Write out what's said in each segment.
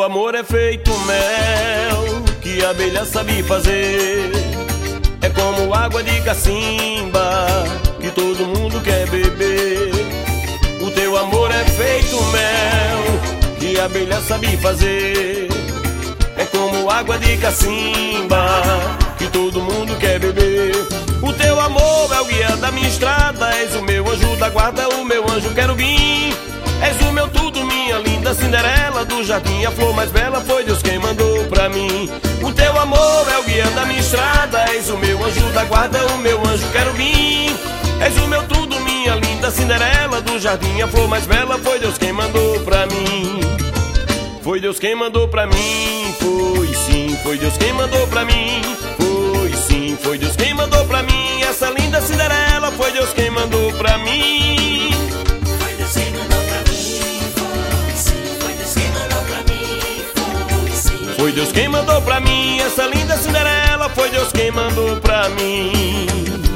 amor é feito mel que a abelha sabe fazer. É como água de cacimba que todo mundo quer beber. O teu amor é feito mel que a abelha sabe fazer. É como água de cacimba que todo mundo quer beber. O teu amor é o guia da minha estrada. És o meu anjo da guarda, o meu anjo querubim. És o meu tudo, minha linda Cinderela do jardim. A flor mais bela foi Deus quem mandou pra mim. O teu amor é o guia da minha estrada. És o meu anjo da guarda, o meu anjo querubim. És o meu tudo, minha linda Cinderela do jardim. A flor mais bela foi Deus quem mandou pra mim. Foi Deus quem mandou pra mim. Foi sim, foi Deus quem mandou pra mim. Foi sim, foi Deus quem mandou pra mim. Essa linda Cinderela foi Deus quem mandou pra mim. Foi Deus quem mandou pra mim. Foi sim, foi Deus quem mandou pra mim. Foi sim. Foi Deus quem mandou pra mim. Essa linda Cinderela foi Deus quem mandou pra mim.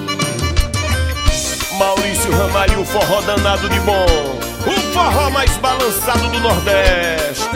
Maurício Ramalho, o forró danado de bom. O forró mais balançado do Nordeste.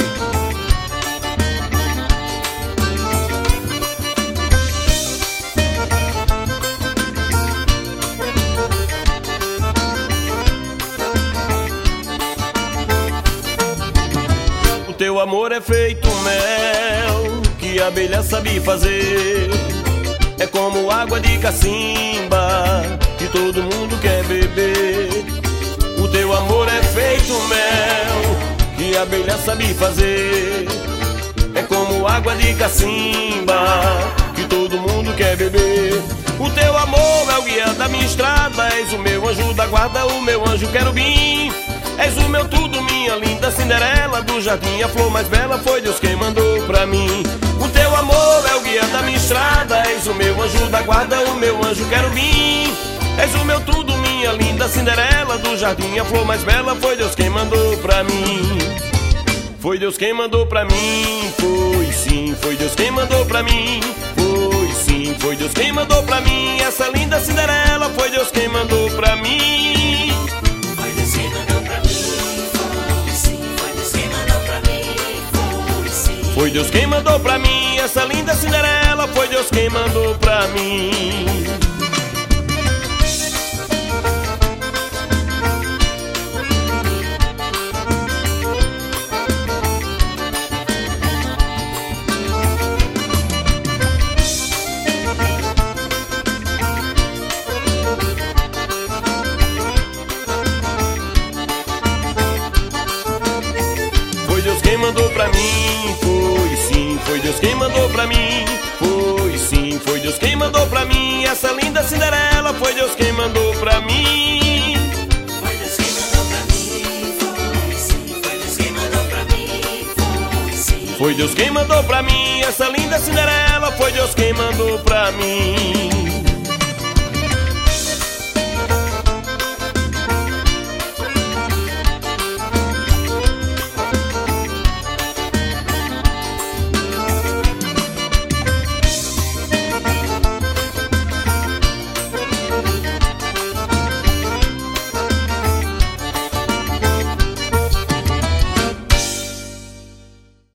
O teu amor é feito mel que a abelha sabe fazer. É como água de cacimba que todo mundo quer beber. O teu amor é feito mel que a abelha sabe fazer. É como água de cacimba que todo mundo quer beber. O teu amor é o guia da minha estrada. És o meu anjo da guarda, o meu anjo querubim. És o meu tudo, minha linda Cinderela do jardim. A flor mais bela foi Deus quem mandou pra mim. O teu amor é o guia da minha estrada. És o meu anjo da guarda, o meu anjo querubim. És o meu tudo, minha linda Cinderela do jardim. A flor mais bela foi Deus quem mandou pra mim. Foi Deus quem mandou pra mim. Foi sim, foi Deus quem mandou pra mim. Foi sim, foi Deus quem mandou pra mim. Essa linda Cinderela foi Deus quem mandou pra mim. Foi Deus quem mandou pra mim. Foi sim, foi Deus quem mandou pra mim. Foi sim. Foi Deus quem mandou pra mim. Essa linda Cinderela foi Deus quem mandou pra mim. Foi Deus quem mandou pra mim. Foi sim, foi Deus quem mandou pra mim. Foi sim, foi Deus quem mandou pra mim. Essa linda Cinderela foi Deus quem mandou pra mim. Foi Deus quem mandou pra mim. Foi sim, foi Deus quem mandou pra mim. Foi sim. Foi Deus quem mandou pra mim. Essa linda Cinderela foi Deus quem mandou pra mim.